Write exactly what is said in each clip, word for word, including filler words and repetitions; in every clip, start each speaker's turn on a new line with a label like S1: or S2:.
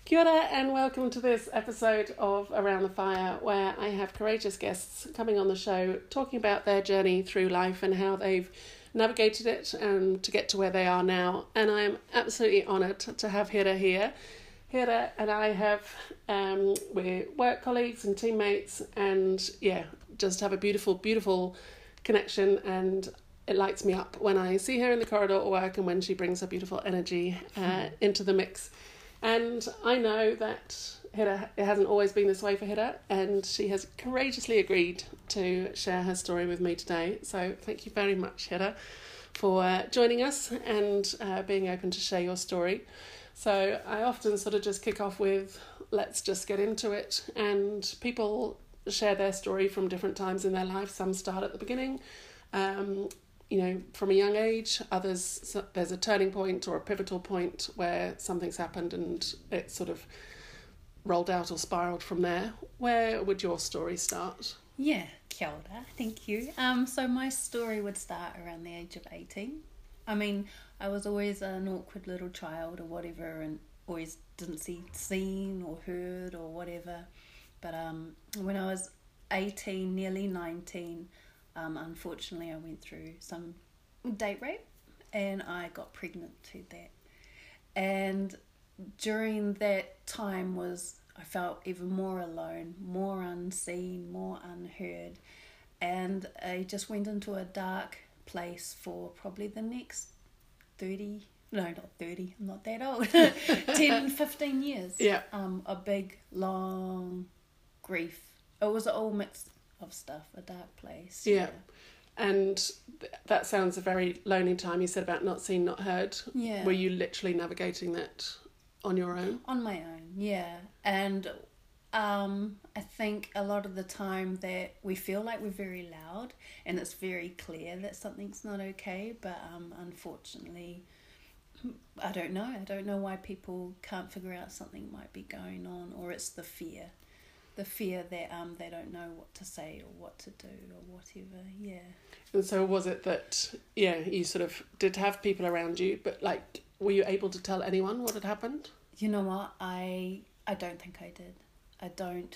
S1: Kia ora and welcome to this episode of Around the Fire, where I have courageous guests coming on the show talking about their journey through life and how they've navigated it and to get to where they are now. And I'm absolutely honoured to have Hira here. Hira and I have, um, we're work colleagues and teammates, and yeah, just have a beautiful, beautiful connection, and it lights me up when I see her in the corridor at work and when she brings her beautiful energy uh, into the mix. And I know that Hira, it hasn't always been this way for Hira, and she has courageously agreed to share her story with me today. So thank you very much, Hira, for uh, joining us and uh, being open to share your story. So I often sort of just kick off with, let's just get into it. And people share their story from different times in their life. Some start at the beginning, um, you know, from a young age. Others, so there's a turning point or a pivotal point where something's happened and it sort of rolled out or spiraled from there. Where would your story start?
S2: Yeah, kia ora, thank you. Um, so my story would start around the age of eighteen. I mean, I was always an awkward little child or whatever, and always didn't see seen or heard or whatever. But um, when I was eighteen, nearly nineteen, Um, unfortunately, I went through some date rape and I got pregnant to that. And during that time was, I felt even more alone, more unseen, more unheard. And I just went into a dark place for probably the next thirty, no, not thirty, I'm not that old, ten, fifteen years.
S1: Yeah.
S2: Um, a big, long grief. It was all mixed of stuff, a dark place.
S1: Yeah. yeah. And th- that sounds a very lonely time. You said about not seen, not heard.
S2: Yeah.
S1: Were you literally navigating that on your own?
S2: On my own, yeah. And um, I think a lot of the time that we feel like we're very loud and it's very clear that something's not okay, but um, unfortunately, I don't know. I don't know why people can't figure out something might be going on, or it's the fear. The fear that um they don't know what to say or what to do or whatever, yeah.
S1: And so was it that, yeah, you sort of did have people around you, but like, were you able to tell anyone what had happened?
S2: You know what, I I don't think I did. I don't,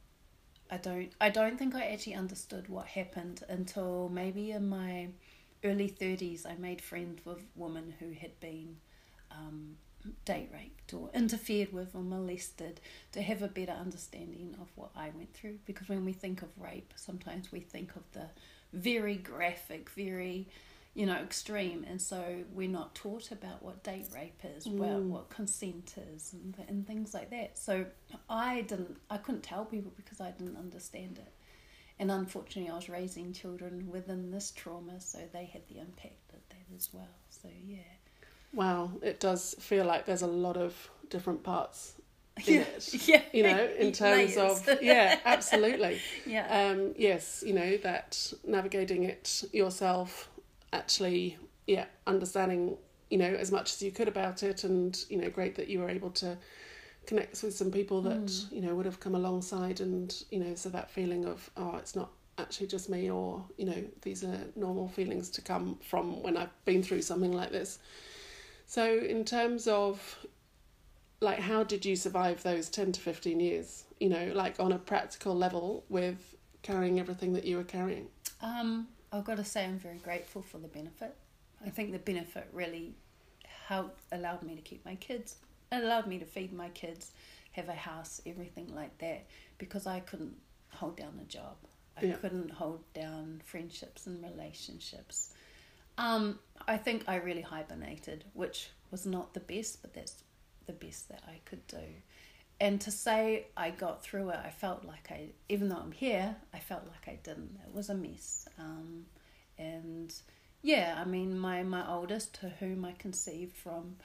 S2: I don't, I don't think I actually understood what happened until maybe in my early thirties. I made friends with women who had been um date raped or interfered with or molested, to have a better understanding of what I went through. Because when we think of rape, sometimes we think of the very graphic, very, you know, extreme, and so we're not taught about what date rape is, mm. well, what consent is, and and things like that. So I didn't, I couldn't tell people because I didn't understand it. And unfortunately, I was raising children within this trauma, so they had the impact of that as well. So yeah.
S1: Wow, it does feel like there's a lot of different parts in
S2: yeah,
S1: it,
S2: yeah,
S1: you know, in terms
S2: layers.
S1: of, yeah, absolutely.
S2: yeah.
S1: Um, yes, you know, that navigating it yourself, actually, yeah, understanding, you know, as much as you could about it, and, you know, great that you were able to connect with some people that, mm. you know, would have come alongside, and, you know, so that feeling of, oh, it's not actually just me, or, you know, these are normal feelings to come from when I've been through something like this. So in terms of, like, how did you survive those ten to fifteen years, you know, like on a practical level with carrying everything that you were carrying?
S2: Um, I've got to say I'm very grateful for the benefit. I think the benefit really helped, allowed me to keep my kids. It allowed me to feed my kids, have a house, everything like that, because I couldn't hold down a job. I yeah. couldn't hold down friendships and relationships. Um, I think I really hibernated, which was not the best, but that's the best that I could do. And to say I got through it, I felt like I, even though I'm here, I felt like I didn't. It was a mess. Um, and yeah, I mean, my, my oldest, to whom I conceived from,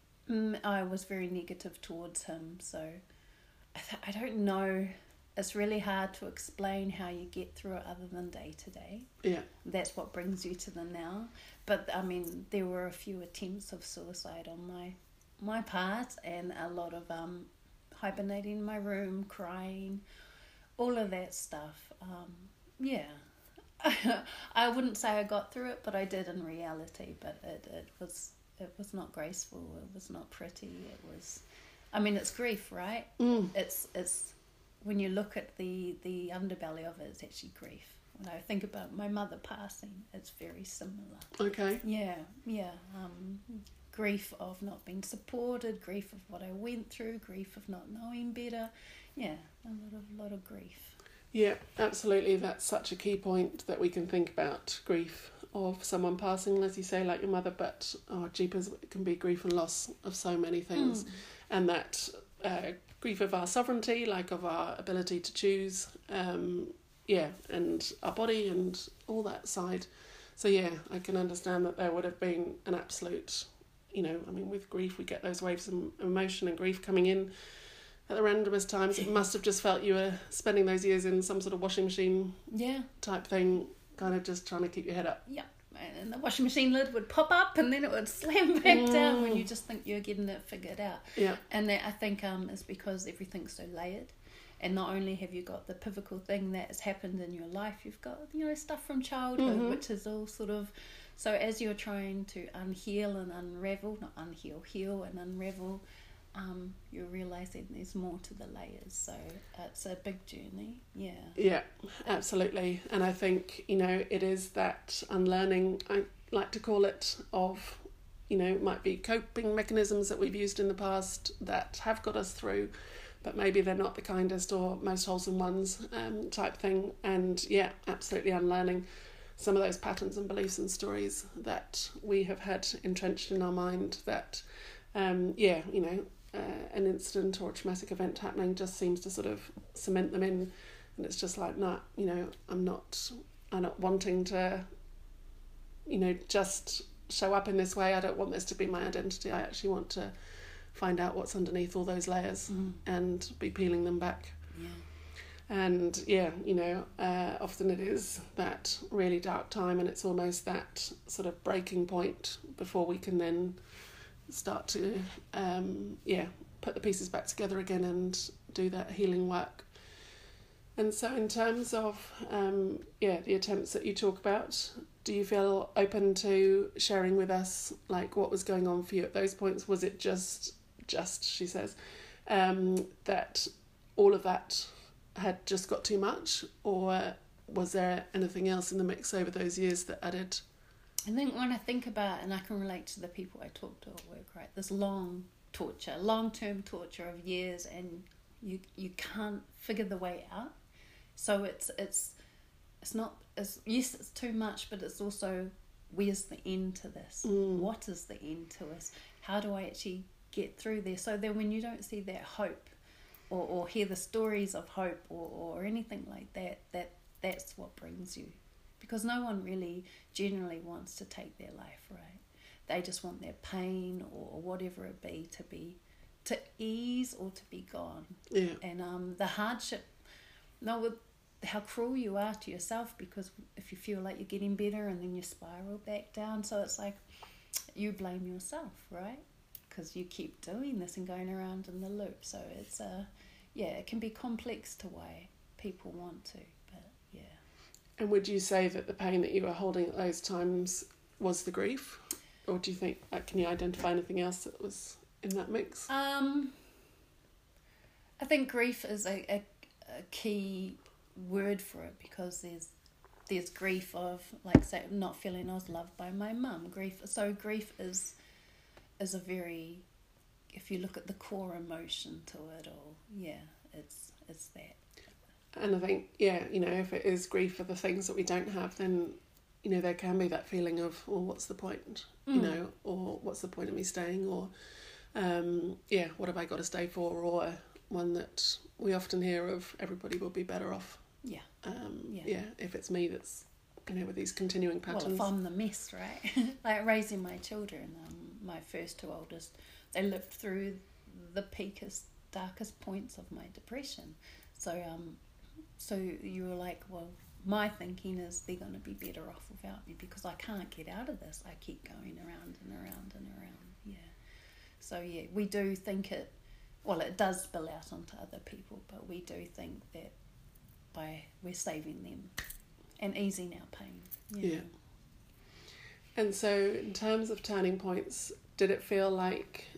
S2: I was very negative towards him. So I, th- I don't know. It's really hard to explain how you get through it other than day to day.
S1: Yeah.
S2: That's what brings you to the now. But, I mean, there were a few attempts of suicide on my my part, and a lot of um, hibernating in my room, crying, all of that stuff. Um, yeah. I wouldn't say I got through it, but I did in reality. But it, it was it was not graceful. It was not pretty. It was I mean, it's grief, right?
S1: Mm.
S2: It's it's when you look at the the underbelly of it, it's actually grief. When I think about my mother passing, it's very similar.
S1: Okay.
S2: Yeah, yeah. Um, grief of not being supported, grief of what I went through, grief of not knowing better. Yeah, a lot of lot of grief.
S1: Yeah, absolutely. That's such a key point, that we can think about grief of someone passing, as you say, like your mother, but oh, jeepers, it can be grief and loss of so many things.
S2: Mm.
S1: And that uh, grief of our sovereignty, like of our ability to choose, um, yeah, and our body and all that side. So yeah, I can understand that there would have been an absolute, you know, I mean, with grief we get those waves of emotion and grief coming in at the randomest times. It must have just felt you were spending those years in some sort of washing machine
S2: Yeah.
S1: type thing, kind of just trying to keep your head up.
S2: Yeah. And the washing machine lid would pop up and then it would slam back
S1: Mm.
S2: down when you just think you're getting it figured out.
S1: Yeah.
S2: And that, I think, um, is because everything's so layered. And not only have you got the pivotal thing that has happened in your life, you've got, you know, stuff from childhood,
S1: Mhm.
S2: which is all sort of... So as you're trying to unheal and unravel, not unheal, heal and unravel, um, you're realising there's more to the layers. So it's a big journey, yeah.
S1: Yeah, absolutely. And I think, you know, it is that unlearning, I like to call it, of, you know, it might be coping mechanisms that we've used in the past that have got us through, but maybe they're not the kindest or most wholesome ones, um, type thing. And yeah, absolutely unlearning some of those patterns and beliefs and stories that we have had entrenched in our mind that, um, yeah, you know, uh, an incident or a traumatic event happening just seems to sort of cement them in. And it's just like, nah, you know, I'm not, I'm not wanting to, you know, just show up in this way. I don't want this to be my identity. I actually want to find out what's underneath all those layers
S2: Mm.
S1: and be peeling them back.
S2: Yeah.
S1: And yeah, you know, uh, often it is that really dark time, and it's almost that sort of breaking point before we can then start to, um, yeah, put the pieces back together again and do that healing work. And so in terms of, um, yeah, the attempts that you talk about, do you feel open to sharing with us, like, what was going on for you at those points? Was it just, just, she says, um, that all of that had just got too much, or was there anything else in the mix over those years that added?
S2: I think when I think about, and I can relate to the people I talk to at work, right, this long torture, long-term torture of years, and you you can't figure the way out. So it's it's it's not, it's, yes, it's too much, but it's also, where's the end to this?
S1: Mm.
S2: What is the end to us? How do I actually get through there? So then when you don't see that hope, or, or hear the stories of hope, or, or anything like that, that that's what brings you. Because no one really generally wants to take their life, right? They just want their pain or whatever it be to be, to ease or to be gone.
S1: Yeah.
S2: And um, the hardship, no, with how cruel you are to yourself, because if you feel like you're getting better and then you spiral back down, so it's like you blame yourself, right? Because you keep doing this and going around in the loop. So it's a, uh, yeah, it can be complex to why people want to, but yeah.
S1: And would you say that the pain that you were holding at those times was the grief? Or do you think, like, can you identify anything else that was in that mix?
S2: Um, I think grief is a, a, a key word for it, because there's there's grief of, like, say, not feeling I was loved by my mum. Grief, so grief is is a very, if you look at the core emotion to it all, yeah, it's it's that.
S1: And I think, yeah, you know, if it is grief for the things that we don't have, then, you know, there can be that feeling of, well, what's the point?
S2: Mm.
S1: You know, or what's the point of me staying? Or, um, yeah, what have I got to stay for? Or one that we often hear of, everybody will be better off.
S2: Yeah.
S1: Um,
S2: Yeah.
S1: yeah, if it's me that's, you know, with these continuing patterns.
S2: Well, if I'm the mess, right? Like raising my children, um, my first two oldest, they lived through the peakest, darkest points of my depression. So, um, so you were like, well, my thinking is they're going to be better off without me, because I can't get out of this. I keep going around and around and around. Yeah. So yeah, we do think it. Well, it does spill out onto other people, but we do think that by we're saving them and easing our pain. Yeah.
S1: Yeah. And so in terms of turning points, did it feel like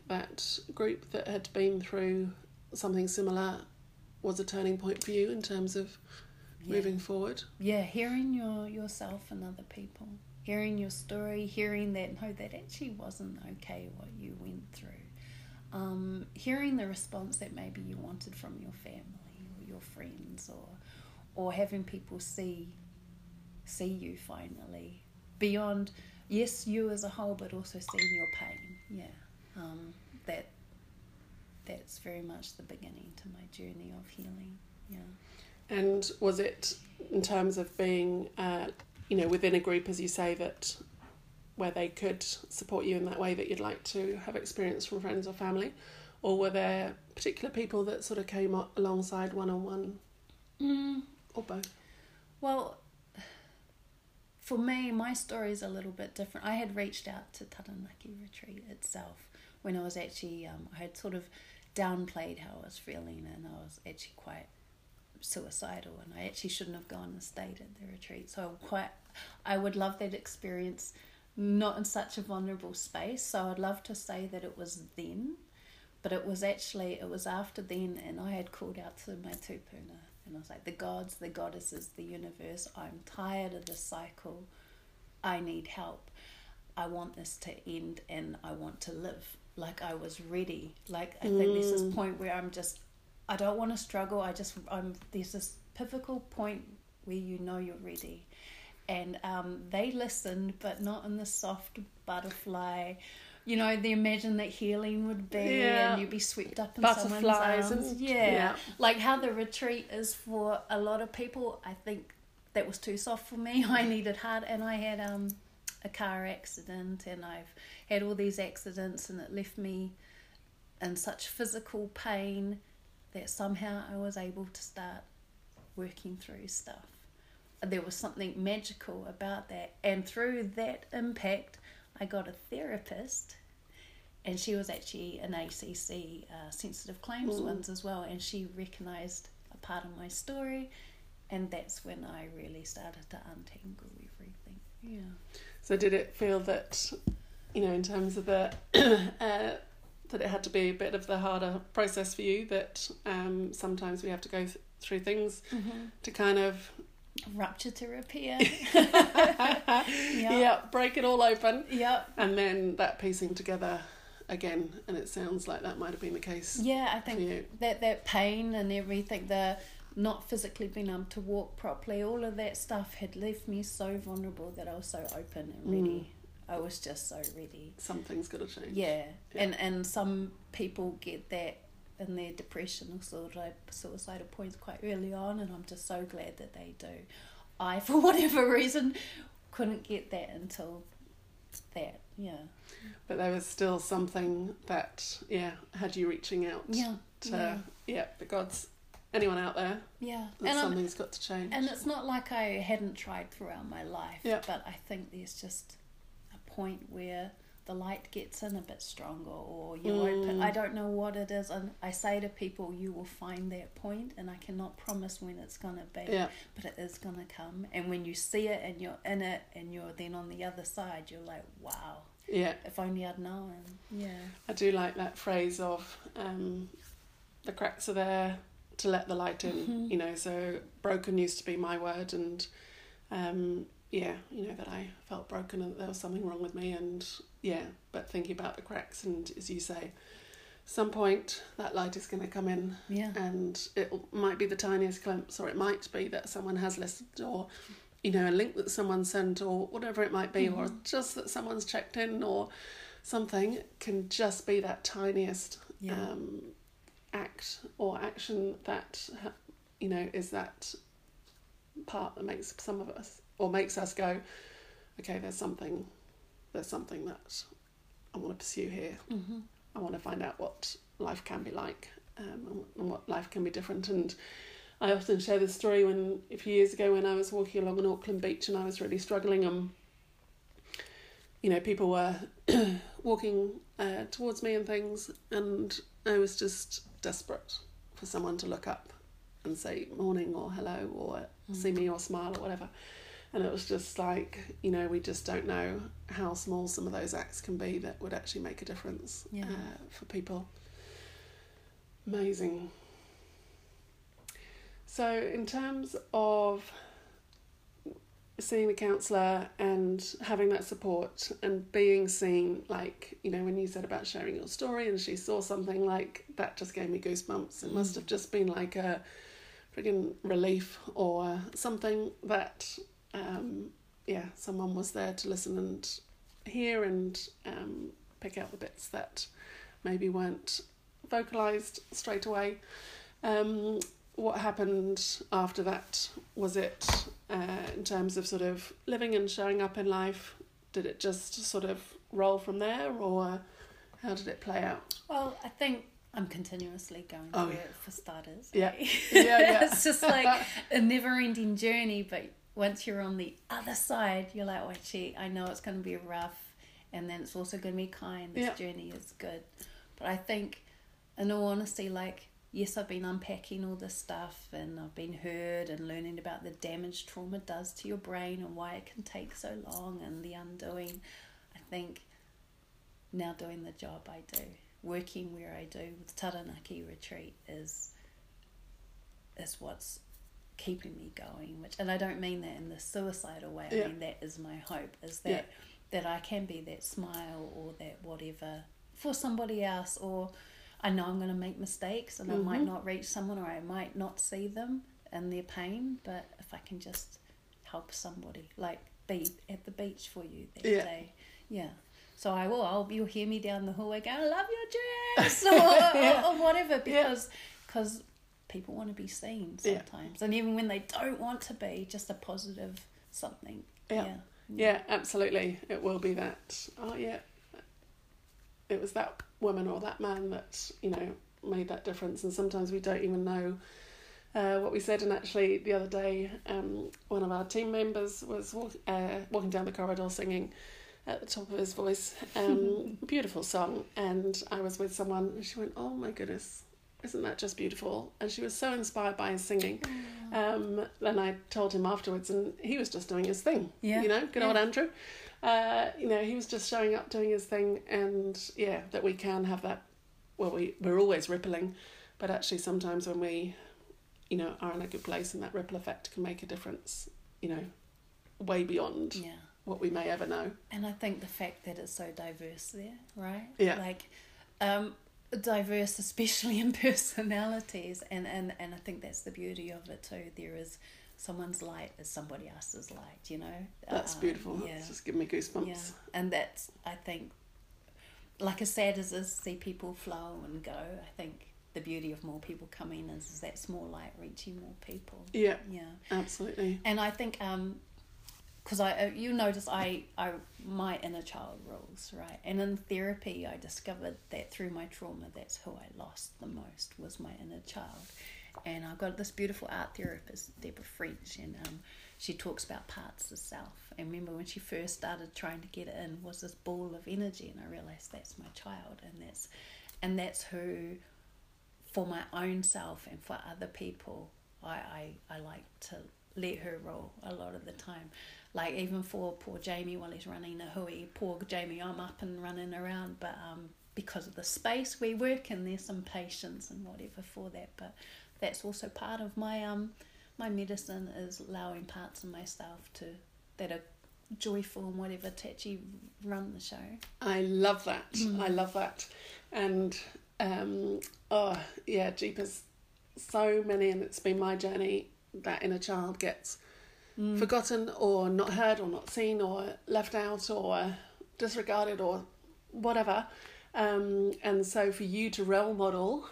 S1: that group that had been through something similar was a turning point for you in terms of yeah. moving forward?
S2: Yeah, hearing your yourself and other people, hearing your story, hearing that no, that actually wasn't okay what you went through. Um, hearing the response that maybe you wanted from your family or your friends, or or having people see see you finally beyond, yes, you as a whole, but also seeing your pain. Yeah, um, that that's very much the beginning to my journey of healing. Yeah.
S1: And was it in terms of being, uh, you know, within a group, as you say, that where they could support you in that way that you'd like to have experience from friends or family, or were there particular people that sort of came up alongside one-on-one,
S2: mm.
S1: or both?
S2: Well, for me, my story is a little bit different. I had reached out to Taranaki Retreat itself when I was actually, um, I had sort of downplayed how I was feeling, and I was actually quite suicidal, and I actually shouldn't have gone and stayed at the retreat. So I'm quite, I would love that experience, not in such a vulnerable space. So I'd love to say that it was then, but it was actually, it was after then, and I had called out to my tupuna, and I was like, the gods, the goddesses, the universe, I'm tired of this cycle. I need help. I want this to end, and I want to live. Like, I was ready. Like, I think mm. there's this point where I'm just, I don't want to struggle. I just, I'm, there's this pivotal point where you know you're ready. And um, they listened, but not in the soft butterfly, you know, they imagine that healing would be, yeah. and you'd be swept up in
S1: butterflies
S2: someone's arms.
S1: And,
S2: yeah.
S1: yeah.
S2: Like how the retreat is for a lot of people. I think that was too soft for me. I needed hard, and I had um, a car accident, and I've had all these accidents, and it left me in such physical pain that somehow I was able to start working through stuff. There was something magical about that, and through that impact I got a therapist, and she was actually an A C C uh, sensitive claims mm. ones as well, and she recognised a part of my story, and that's when I really started to untangle everything. Yeah.
S1: So did it feel that, you know, in terms of the uh, that it had to be a bit of the harder process for you, that um, sometimes we have to go th- through things
S2: mm-hmm.
S1: to kind of
S2: rupture to repair.
S1: yep. Yeah, break it all open.
S2: Yep.
S1: And then that piecing together again, and it sounds like that might have been the case.
S2: Yeah, I think that that pain and everything, the not physically being able to walk properly, all of that stuff had left me so vulnerable that I was so open and ready. Mm. I was just so ready.
S1: Something's got to change.
S2: Yeah. yeah. And and some people get that in their depression or sort of suicidal points quite early on, and I'm just so glad that they do. I, for whatever reason, couldn't get that until that, yeah.
S1: But there was still something that, yeah, had you reaching out
S2: yeah.
S1: to,
S2: yeah,
S1: yeah the gods, anyone out there,
S2: yeah,
S1: that
S2: and
S1: something's I'm, got to change.
S2: And it's not like I hadn't tried throughout my life,
S1: yeah.
S2: but I think there's just a point where the light gets in a bit stronger, or you mm. open. I don't know what it is, and I say to people, you will find that point, and I cannot promise when it's going to be,
S1: yeah.
S2: but it is going to come. And when you see it and you're in it and you're then on the other side, you're like, wow,
S1: yeah,
S2: if only I'd known. Yeah,
S1: I do like that phrase of um, the cracks are there to let the light in.
S2: Mm-hmm.
S1: You know, so broken used to be my word, and um, yeah, you know, that I felt broken and that there was something wrong with me, and yeah, but thinking about the cracks, and as you say, some point that light is going to come in,
S2: yeah,
S1: and it might be the tiniest glimpse, or it might be that someone has listened, or you know, a link that someone sent, or whatever it might be, mm-hmm. or just that someone's checked in, or something can just be that tiniest
S2: yeah.
S1: um, act or action that, you know, is that part that makes some of us, or makes us go, okay, there's something, there's something that I want to pursue here.
S2: Mm-hmm.
S1: I want to find out what life can be like, um, and what life can be different. And I often share this story when, a few years ago, when I was walking along an Auckland beach and I was really struggling, and you know, people were walking uh, towards me and things, and I was just desperate for someone to look up and say morning or hello, or mm. see me or smile or whatever. And it was just like, you know, we just don't know how small some of those acts can be that would actually make a difference
S2: Yeah.
S1: uh, for people. Amazing. So in terms of seeing the counsellor and having that support and being seen, like, you know, when you said about sharing your story and she saw something, like, that just gave me goosebumps. It must have just been like a friggin' relief or something that, um, yeah, someone was there to listen and hear and um, pick out the bits that maybe weren't vocalised straight away. Um, what happened after that? Was it uh, in terms of sort of living and showing up in life? Did it just sort of roll from there, or how did it play out?
S2: Well, I think I'm continuously going
S1: Oh,
S2: through
S1: yeah.
S2: it for starters.
S1: Yeah.
S2: eh?
S1: Yeah, yeah.
S2: It's just like a never-ending journey, but once you're on the other side, you're like, oh, actually, I know it's going to be rough, and then it's also going to be kind. This
S1: Yeah.
S2: journey is good. But I think, in all honesty, like, yes, I've been unpacking all this stuff, and I've been heard and learning about the damage trauma does to your brain and why it can take so long and the undoing. I think now doing the job I do, working where I do with Taranaki Retreat is is what's keeping me going. Which, and I don't mean that in the suicidal way. I
S1: Yeah.
S2: mean that is my hope. Is that
S1: Yeah.
S2: that I can be that smile or that whatever for somebody else. Or I know I'm going to make mistakes and I might
S1: Mhm.
S2: not reach someone, or I might not see them in their pain. But if I can just help somebody, like be at the beach for you that
S1: Yeah.
S2: day, yeah. So I will. I'll, you'll hear me down the hallway going, "I love your dress," or, or, or whatever, because because people want to be seen
S1: Yeah.
S2: sometimes, and even when they don't want to be, just a positive something.
S1: Yeah.
S2: Yeah.
S1: Yeah, absolutely. It will be that, oh yeah, it was that woman or that man that, you know, made that difference. And sometimes we don't even know uh, what we said. And actually the other day, um, one of our team members was walk, uh, walking down the corridor singing at the top of his voice, um, beautiful song. And I was with someone and she went, oh my goodness, isn't that just beautiful? And she was so inspired by his singing. Um, then I told him afterwards, and he was just doing his thing.
S2: Yeah.
S1: You know, good
S2: Yeah.
S1: old Andrew. Uh, you know, he was just showing up, doing his thing, and yeah, that we can have that. Well, we we're always rippling, but actually sometimes when we, you know, are in a good place, and that ripple effect can make a difference. You know, way beyond
S2: Yeah.
S1: what we may ever know.
S2: And I think the fact that it's so diverse there, right?
S1: Yeah.
S2: Like, um, diverse, especially in personalities, and, and, and I think that's the beauty of it too. There is someone's light is somebody else's light, you know.
S1: That's
S2: Um,
S1: beautiful.
S2: Yeah.
S1: It's just giving me goosebumps.
S2: Yeah, and that's, I think, like as sad as it is to see people flow and go, I think the beauty of more people coming is, is that small light reaching more people.
S1: Yeah,
S2: Yeah.
S1: absolutely.
S2: And I think, um, because I, uh, you notice I, I, my inner child rules, right? And in therapy, I discovered that through my trauma, that's who I lost the most, was my inner child. And I've got this beautiful art therapist, Deborah French, and um, she talks about parts of self. And remember when she first started trying to get it in, was this ball of energy, and I realised that's my child, and that's, and that's who, for my own self and for other people, I, I, I like to let her rule a lot of the time. Like even for poor Jamie while he's running a hui, poor Jamie, I'm up and running around, but um, because of the space we work in, there's some patience and whatever for that. But that's also part of my um my medicine, is allowing parts of myself to that are joyful and whatever to actually run the show.
S1: I love that. I love that. And um, oh yeah, jeepers, so many, and it's been my journey, that inner child gets mm. forgotten or not heard or not seen or left out or disregarded or whatever. Um, and so for you to role model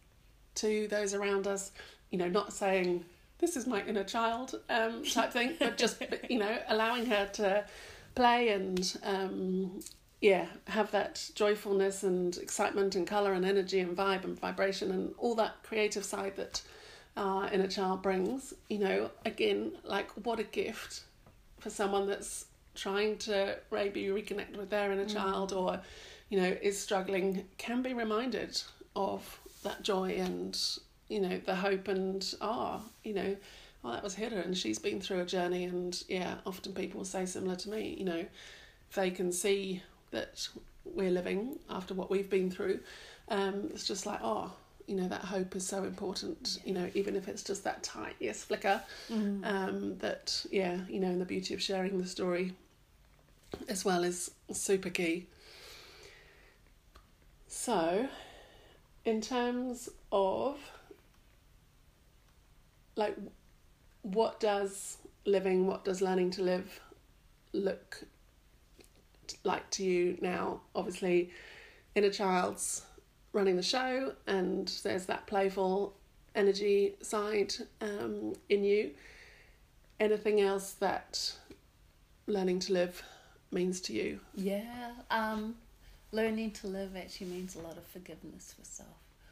S1: to those around us, you know, not saying this is my inner child um, type thing, but just, you know, allowing her to play and, um, yeah, have that joyfulness and excitement and colour and energy and vibe and vibration and all that creative side that our inner child brings. You know, again, like what a gift for someone that's trying to maybe reconnect with their inner mm. child, or, you know, is struggling, can be reminded of that joy and, you know, the hope and, ah, you know, oh, that was Hera and she's been through a journey. And yeah, often people will say similar to me, you know, if they can see that we're living after what we've been through, um, it's just like, oh, you know, that hope is so important, you know, even if it's just that tiniest flicker, mm. um, that, yeah, you know, and the beauty of sharing the story as well is super key. So, in terms of, like, what does living, what does learning to live look like to you now? Obviously, inner child's running the show, and there's that playful energy side um, in you. Anything else that learning to live means to you?
S2: Yeah, um, learning to live actually means a lot of forgiveness for self.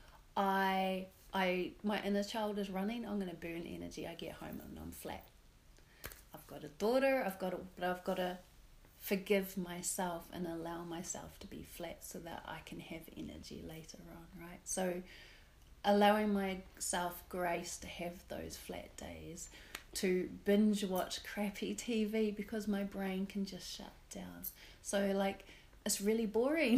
S2: I, I, my inner child is running. I'm going to burn energy. I get home and I'm flat. I've got a daughter. I've got, a, but I've got to forgive myself and allow myself to be flat so that I can have energy later on, right? So allowing myself grace to have those flat days, to binge watch crappy T V because my brain can just shut down. So like, it's really boring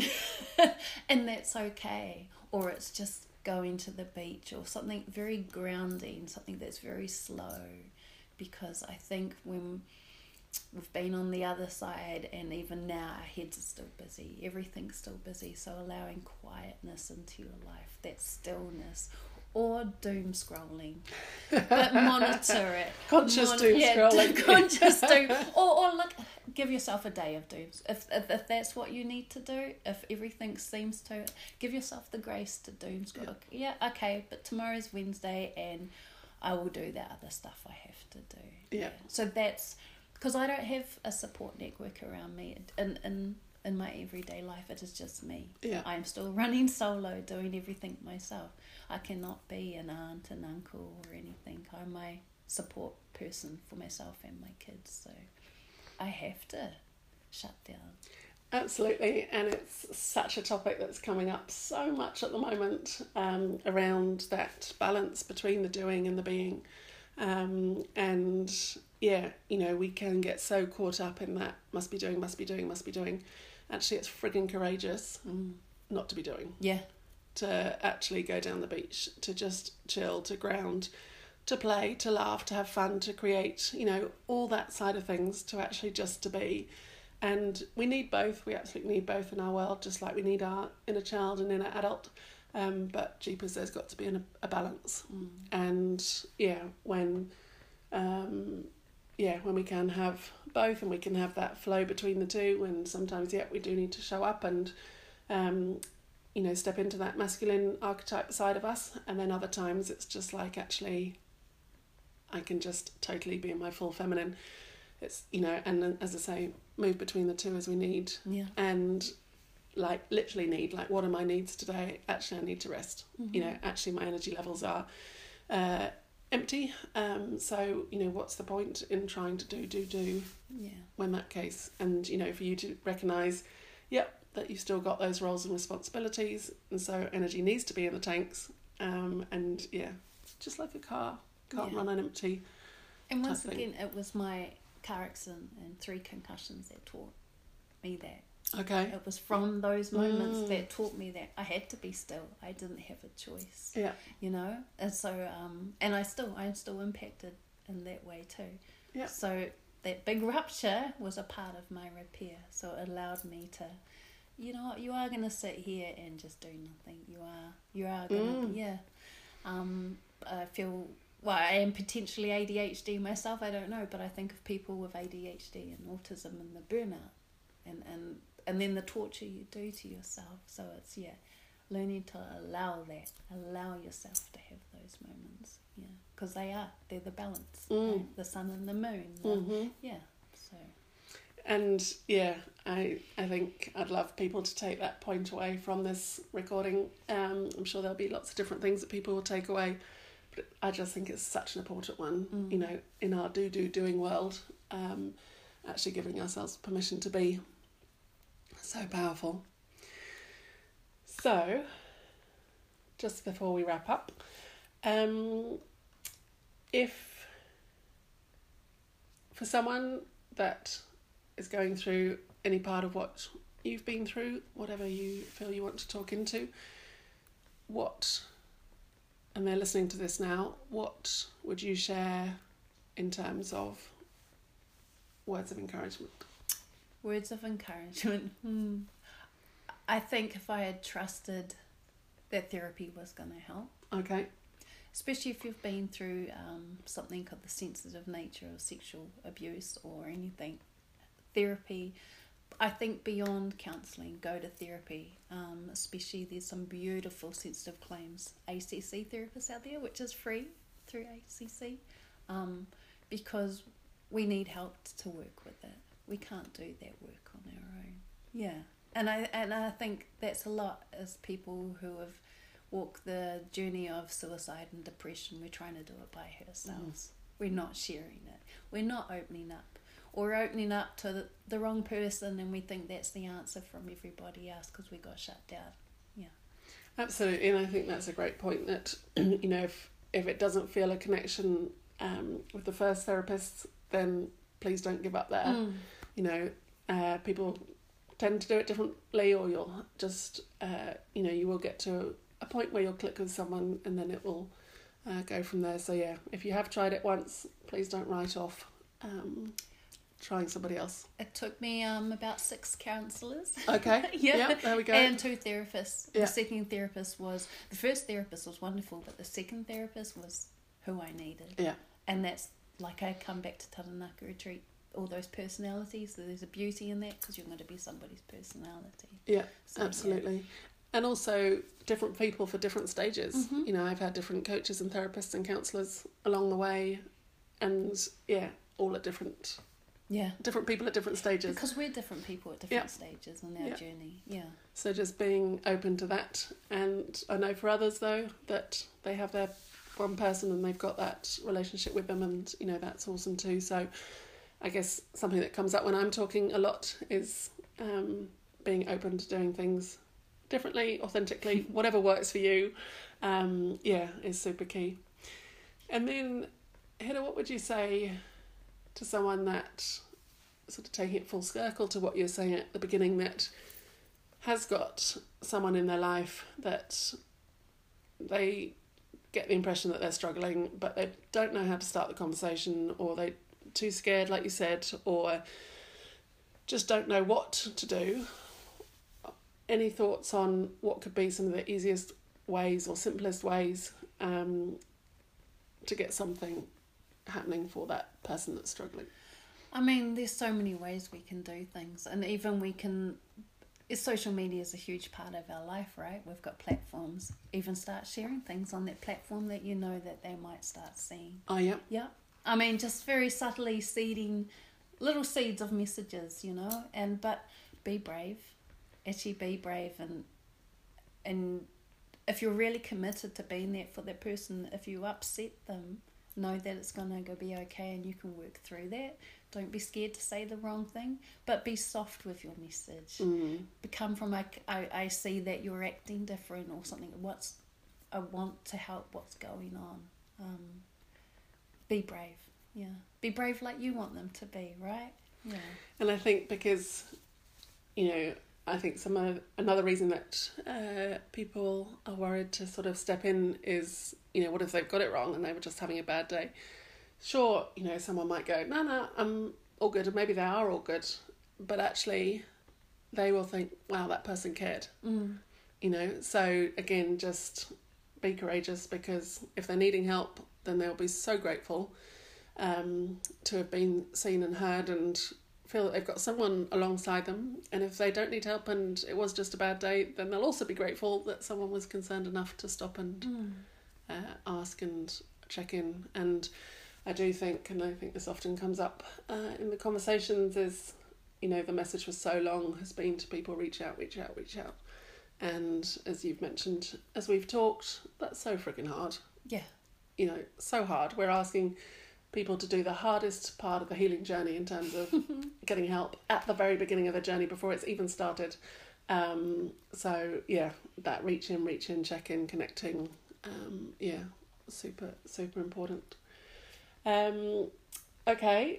S2: and that's okay. Or it's just going to the beach or something very grounding, something that's very slow, because I think when we've been on the other side and even now our heads are still busy, everything's still busy, so allowing quietness into your life, that stillness, or doom scrolling, but monitor it.
S1: Conscious
S2: Mon-
S1: doom
S2: yeah,
S1: scrolling.
S2: Conscious doom, or, or look, give yourself a day of dooms. If, if if that's what you need to do, if everything seems to, give yourself the grace to doom scroll. Yeah, yeah, okay, but tomorrow's Wednesday and I will do the other stuff I have to do.
S1: Yeah.
S2: yeah. So that's, because I don't have a support network around me in, in, in my everyday life. It is just me.
S1: Yeah.
S2: I'm still running solo, doing everything myself. I cannot be an aunt, an uncle or anything. I'm my support person for myself and my kids. So I have to shut down.
S1: Absolutely, and it's such a topic that's coming up so much at the moment, um, around that balance between the doing and the being. Um, and yeah, you know, we can get so caught up in that must be doing, must be doing, must be doing. Actually, it's frigging courageous mm. not to be doing.
S2: Yeah.
S1: To actually go down the beach, to just chill, to ground, to play, to laugh, to have fun, to create, you know, all that side of things, to actually just to be. And we need both. We absolutely need both in our world, just like we need our inner child and inner adult. Um, but jeepers, there's got to be an, a balance. Mm. And yeah, when um, yeah, when we can have both and we can have that flow between the two, and sometimes, yeah, we do need to show up and, um, you know, step into that masculine archetype side of us. And then other times it's just like, actually, I can just totally be in my full feminine. It's, you know, and then, as I say, move between the two as we need.
S2: Yeah.
S1: And like literally need, like, what are my needs today? Actually, I need to rest. Mm-hmm. You know, actually my energy levels are uh, empty. Um, so, you know, what's the point in trying to do, do, do
S2: yeah.
S1: when that case? And, you know, for you to recognise, yep, that you've still got those roles and responsibilities. And so energy needs to be in the tanks. Um, and yeah, just like a car, can't yeah. run on empty.
S2: And once again, it was my car accident and three concussions that taught me that.
S1: Okay.
S2: It was from those moments
S1: mm.
S2: that taught me that I had to be still. I didn't have a choice.
S1: Yeah.
S2: You know? And so, um, and I still, I'm still impacted in that way too.
S1: Yeah.
S2: So that big rupture was a part of my repair. So it allowed me to, you know what, you are going to sit here and just do nothing. You are, you are going to, mm. yeah. Um, I feel, well, I am potentially A D H D myself, I don't know, but I think of people with A D H D and autism and the burnout and, and, and then the torture you do to yourself. So it's, yeah, learning to allow that, allow yourself to have those moments, yeah, because they are, they're the balance,
S1: mm.
S2: right? The sun and the moon, the,
S1: mm-hmm.
S2: yeah, so.
S1: And yeah, I I think I'd love people to take that point away from this recording. Um, I'm sure there'll be lots of different things that people will take away, but I just think it's such an important one, mm. you know, in our do-do-doing world, um, actually giving ourselves permission to be. So powerful. So, just before we wrap up, um, if for someone that is going through any part of what you've been through, whatever you feel you want to talk into, what, and they're listening to this now, what would you share in terms of words of encouragement?
S2: Words of encouragement. Hmm. I think if I had trusted that therapy was going to help.
S1: Okay.
S2: Especially if you've been through um, something called the sensitive nature of sexual abuse or anything. Therapy, I think beyond counselling, go to therapy. Um, especially there's some beautiful sensitive claims A C C therapists out there, which is free through A C C, um, because we need help to work with it. We can't do that work on our own. Yeah. And I and I think that's a lot as people who have walked the journey of suicide and depression. We're trying to do it by ourselves. Mm. We're not sharing it. We're not opening up. Or we're opening up to the, the wrong person, and we think that's the answer from everybody else because we got shut down. Yeah.
S1: Absolutely, and I think that's a great point that, you know, if, if it doesn't feel a connection um, with the first therapist, then please don't give up there. Mm. You know, uh, people tend to do it differently, or you'll just, uh, you know, you will get to a point where you'll click with someone and then it will uh, go from there. So yeah, if you have tried it once, please don't write off um, trying somebody else.
S2: It took me um about six counsellors.
S1: Okay.
S2: yeah.
S1: Yep, there we go.
S2: And two therapists.
S1: Yeah.
S2: The second therapist was, the first therapist was wonderful, but the second therapist was who I needed.
S1: Yeah.
S2: And that's, like, I come back to Taranaka Retreat, all those personalities, there's a beauty in that because you're going to be somebody's personality.
S1: Yeah, so, absolutely. Yeah. And also different people for different stages. Mm-hmm. You know, I've had different coaches and therapists and counsellors along the way, and yeah, all at different yeah different people at different stages.
S2: Because we're different people at different
S1: yeah.
S2: stages in our yeah. journey. Yeah.
S1: So just being open to that, and I know for others though that they have their one person and they've got that relationship with them, and you know that's awesome too. So I guess something that comes up when I'm talking a lot is um, being open to doing things differently, authentically, whatever works for you, um, yeah, is super key. And then, Hida, what would you say to someone that, sort of taking it full circle to what you were saying at the beginning, that has got someone in their life that they get the impression that they're struggling, but they don't know how to start the conversation, or they're too scared, like you said, or just don't know what to do? Any thoughts on what could be some of the easiest ways or simplest ways um, to get something happening for that person that's struggling?
S2: I mean, there's so many ways we can do things, and even we can, social media is a huge part of our life, right? We've got platforms. Even start sharing things on that platform that you know that they might start seeing.
S1: Oh, yeah.
S2: Yeah. I mean, just very subtly seeding little seeds of messages, you know, and but be brave. Actually be brave, and and if you're really committed to being there for that person, if you upset them, know that it's going to go be okay and you can work through that. Don't be scared to say the wrong thing, but be soft with your message.
S1: Mm.
S2: Become from, like, I, I see that you're acting different or something. What's I want to help what's going on. Um, be brave, yeah. Be brave like you want them to be, right? Yeah.
S1: And I think because, you know, I think some of, another reason that uh, people are worried to sort of step in is, you know, what if they've got it wrong and they were just having a bad day? Sure, you know, someone might go, no, no, I'm all good, and maybe they are all good, but actually they will think, wow, that person cared.
S2: Mm.
S1: You know, so again, just be courageous, because if they're needing help, then they'll be so grateful um, to have been seen and heard and feel that they've got someone alongside them. And if they don't need help and it was just a bad day, then they'll also be grateful that someone was concerned enough to stop and
S2: mm.
S1: uh, ask and check in. And I do think, and I think this often comes up uh, in the conversations, is, you know, the message for so long has been to people, reach out, reach out, reach out. And as you've mentioned, as we've talked, that's so freaking hard.
S2: Yeah.
S1: You know, so hard. We're asking people to do the hardest part of the healing journey in terms of getting help at the very beginning of the journey before it's even started. Um, so, yeah, that reach in, reach in, check in, connecting, um, yeah, super, super important. Um, okay,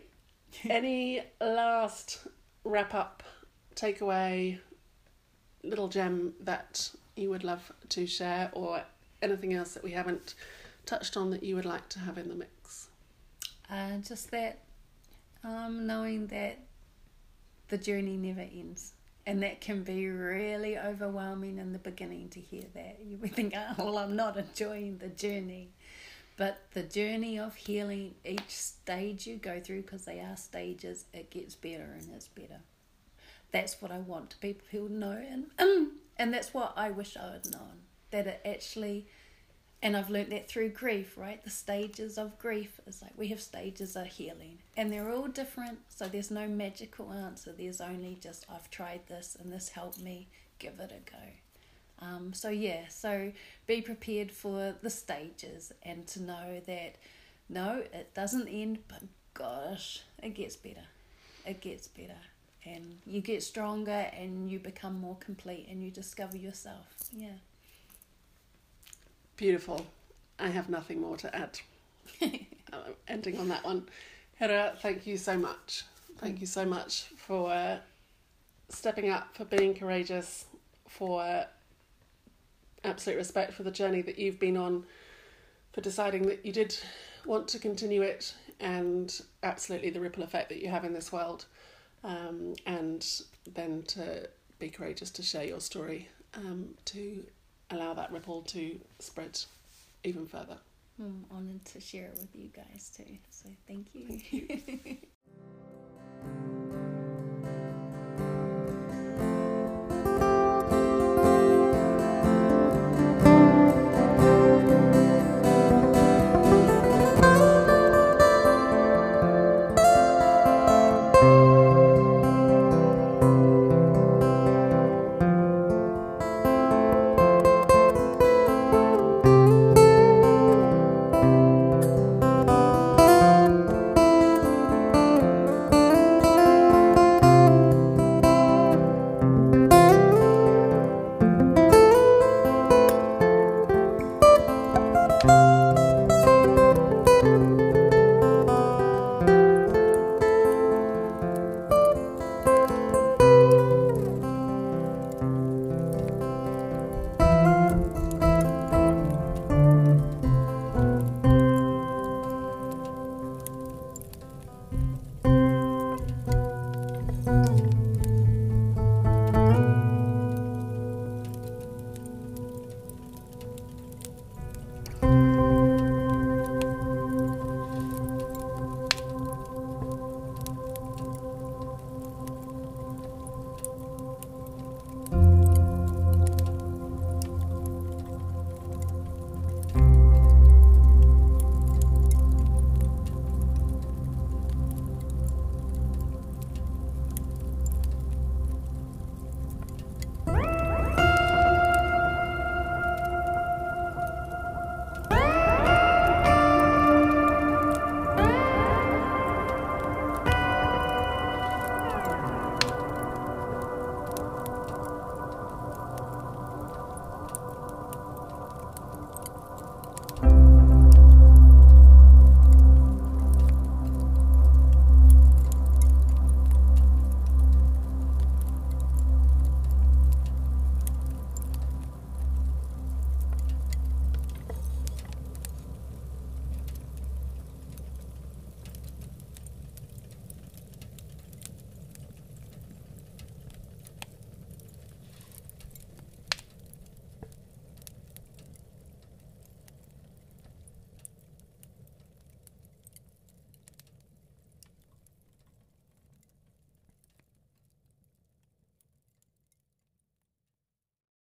S1: Any last wrap up, takeaway, little gem that you would love to share, or anything else that we haven't touched on that you would like to have in the mix?
S2: Uh, just that um, knowing that the journey never ends. And that can be really overwhelming in the beginning to hear that. You would think, oh, well, I'm not enjoying the journey. But the journey of healing, each stage you go through, because they are stages, it gets better and it's better. That's what I want people to know. And, um, and that's what I wish I had known. That it actually, and I've learnt that through grief, right? The stages of grief is like we have stages of healing. And they're all different, so there's no magical answer. There's only just, I've tried this and this helped me, give it a go. Um, so yeah, so be prepared for the stages and to know that, no, it doesn't end, but gosh, it gets better. It gets better. And you get stronger and you become more complete and you discover yourself. Yeah.
S1: Beautiful. I have nothing more to add. uh, ending on that one. Hera, thank you so much. Thank you so much for uh, stepping up, for being courageous, for uh, absolute respect for the journey that you've been on, for deciding that you did want to continue it, and absolutely the ripple effect that you have in this world, um, and then to be courageous to share your story, um, to allow that ripple to spread even further.
S2: I'm honoured to share it with you guys too, so thank you.
S1: Thank you.